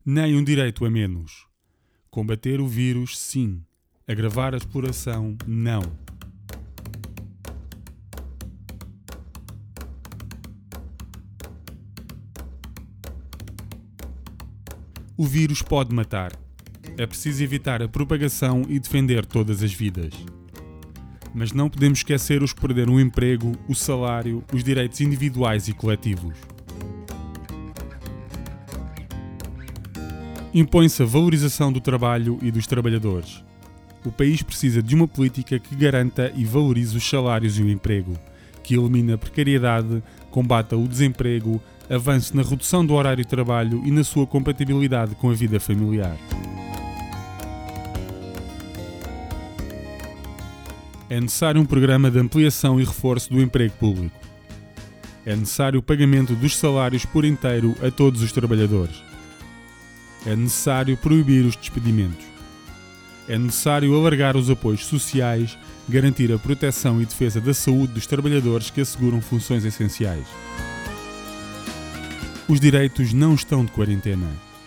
Nem um direito a menos. Combater o vírus, sim. Agravar a exploração, não. O vírus pode matar. É preciso evitar a propagação e defender todas as vidas. Mas não podemos esquecer os que perderam o emprego, o salário, os direitos individuais e coletivos. Impõe-se a valorização do trabalho e dos trabalhadores. O país precisa de uma política que garanta e valorize os salários e o emprego, que elimine a precariedade, combata o desemprego, avance na redução do horário de trabalho e na sua compatibilidade com a vida familiar. É necessário um programa de ampliação e reforço do emprego público. É necessário o pagamento dos salários por inteiro a todos os trabalhadores. É necessário proibir os despedimentos. É necessário alargar os apoios sociais, garantir a proteção e defesa da saúde dos trabalhadores que asseguram funções essenciais. Os direitos não estão de quarentena.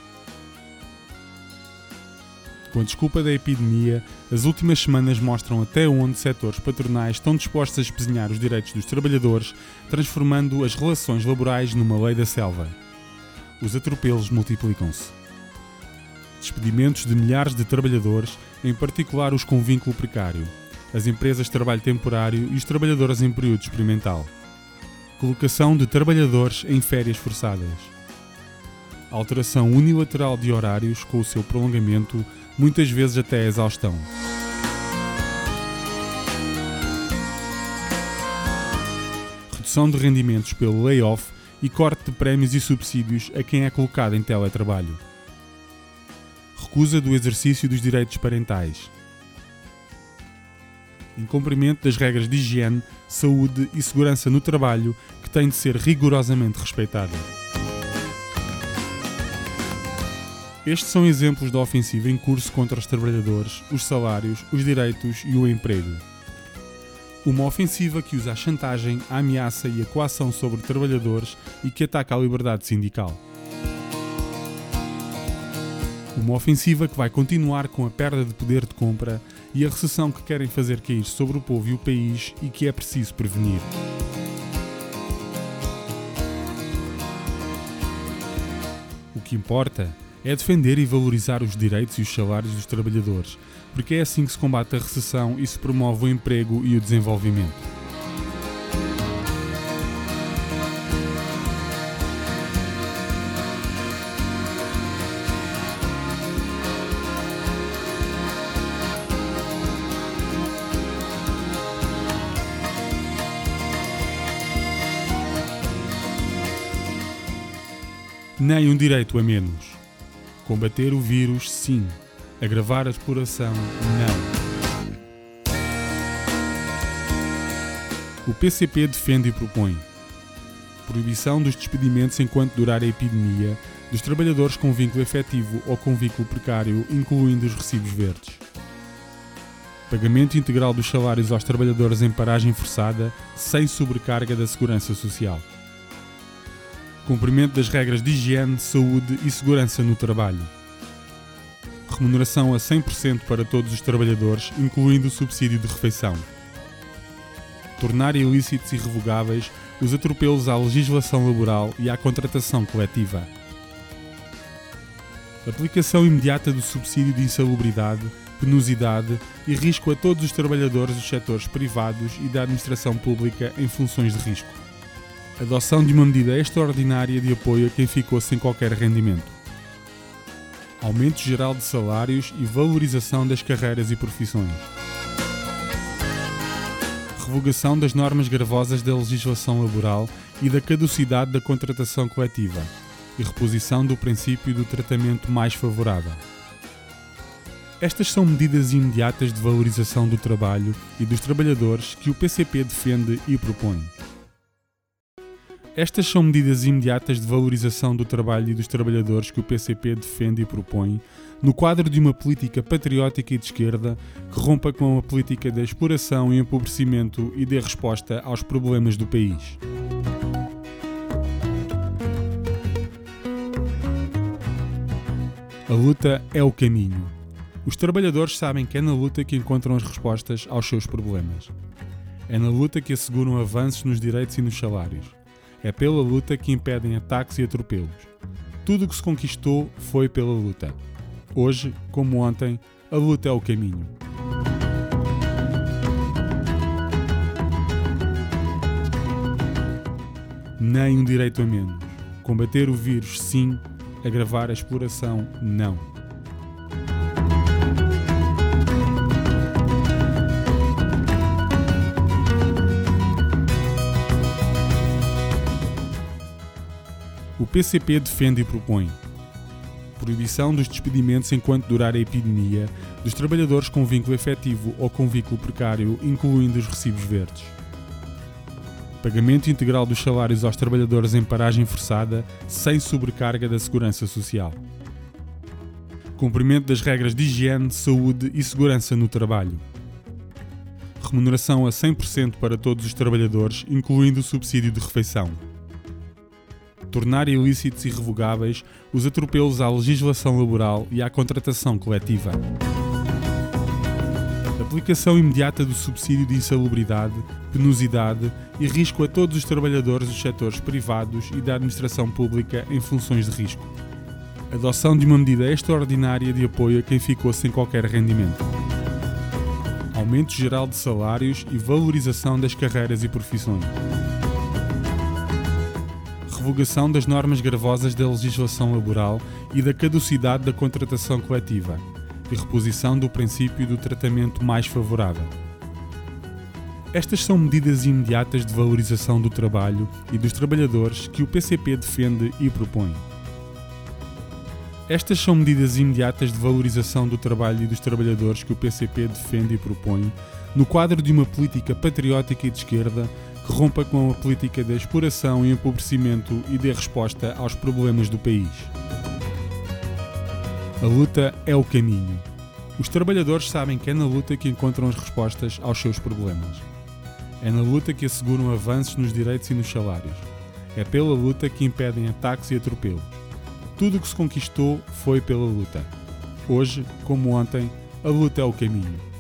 Com a desculpa da epidemia, as últimas semanas mostram até onde setores patronais estão dispostos a espezinhar os direitos dos trabalhadores, transformando as relações laborais numa lei da selva. Os atropelos multiplicam-se. Despedimentos de milhares de trabalhadores, em particular os com vínculo precário, as empresas de trabalho temporário e os trabalhadores em período experimental. Colocação de trabalhadores em férias forçadas. Alteração unilateral de horários com o seu prolongamento, muitas vezes até a exaustão. Redução de rendimentos pelo layoff e corte de prémios e subsídios a quem é colocado em teletrabalho. Recusa do exercício dos direitos parentais. Incumprimento das regras de higiene, saúde e segurança no trabalho que têm de ser rigorosamente respeitadas. Estes são exemplos da ofensiva em curso contra os trabalhadores, os salários, os direitos e o emprego. Uma ofensiva que usa a chantagem, a ameaça e a coação sobre trabalhadores e que ataca a liberdade sindical. Uma ofensiva que vai continuar com a perda de poder de compra e a recessão que querem fazer cair sobre o povo e o país e que é preciso prevenir. O que importa é defender e valorizar os direitos e os salários dos trabalhadores, porque é assim que se combate a recessão e se promove o emprego e o desenvolvimento. Nem um direito a menos. Combater o vírus, sim. Agravar a exploração, não. O PCP defende e propõe proibição dos despedimentos enquanto durar a epidemia dos trabalhadores com vínculo efetivo ou com vínculo precário, incluindo os recibos verdes. Pagamento integral dos salários aos trabalhadores em paragem forçada, sem sobrecarga da segurança social. Cumprimento das regras de higiene, saúde e segurança no trabalho. Remuneração a 100% para todos os trabalhadores, incluindo o subsídio de refeição. Tornar ilícitos e irrevogáveis os atropelos à legislação laboral e à contratação coletiva. Aplicação imediata do subsídio de insalubridade, penosidade e risco a todos os trabalhadores dos setores privados e da administração pública em funções de risco. Adoção de uma medida extraordinária de apoio a quem ficou sem qualquer rendimento. Aumento geral de salários e valorização das carreiras e profissões. Revogação das normas gravosas da legislação laboral e da caducidade da contratação coletiva e reposição do princípio do tratamento mais favorável. Estas são medidas imediatas de valorização do trabalho e dos trabalhadores que o PCP defende e propõe. Estas são medidas imediatas de valorização do trabalho e dos trabalhadores que o PCP defende e propõe, no quadro de uma política patriótica e de esquerda que rompa com a política da exploração e empobrecimento e dê resposta aos problemas do país. A luta é o caminho. Os trabalhadores sabem que é na luta que encontram as respostas aos seus problemas. É na luta que asseguram avanços nos direitos e nos salários. É pela luta que impedem ataques e atropelos. Tudo o que se conquistou foi pela luta. Hoje, como ontem, a luta é o caminho. Nem um direito a menos. Combater o vírus, sim. Agravar a exploração, não. O PCP defende e propõe proibição dos despedimentos enquanto durar a epidemia dos trabalhadores com vínculo efetivo ou com vínculo precário, incluindo os recibos verdes. Pagamento integral dos salários aos trabalhadores em paragem forçada, sem sobrecarga da segurança social. Cumprimento das regras de higiene, saúde e segurança no trabalho. Remuneração a 100% para todos os trabalhadores, incluindo o subsídio de refeição. Tornar ilícitos e revogáveis os atropelos à legislação laboral e à contratação coletiva. Aplicação imediata do subsídio de insalubridade, penosidade e risco a todos os trabalhadores dos setores privados e da administração pública em funções de risco. Adoção de uma medida extraordinária de apoio a quem ficou sem qualquer rendimento. Aumento geral de salários e valorização das carreiras e profissões. Revogação das normas gravosas da legislação laboral e da caducidade da contratação coletiva. E reposição do princípio do tratamento mais favorável. Estas são medidas imediatas de valorização do trabalho e dos trabalhadores que o PCP defende e propõe. Estas são medidas imediatas de valorização do trabalho e dos trabalhadores que o PCP defende e propõe no quadro de uma política patriótica e de esquerda que rompa com a política da exploração e empobrecimento e dê resposta aos problemas do país. A luta é o caminho. Os trabalhadores sabem que é na luta que encontram as respostas aos seus problemas. É na luta que asseguram avanços nos direitos e nos salários. É pela luta que impedem ataques e atropelos. Tudo o que se conquistou foi pela luta. Hoje, como ontem, a luta é o caminho.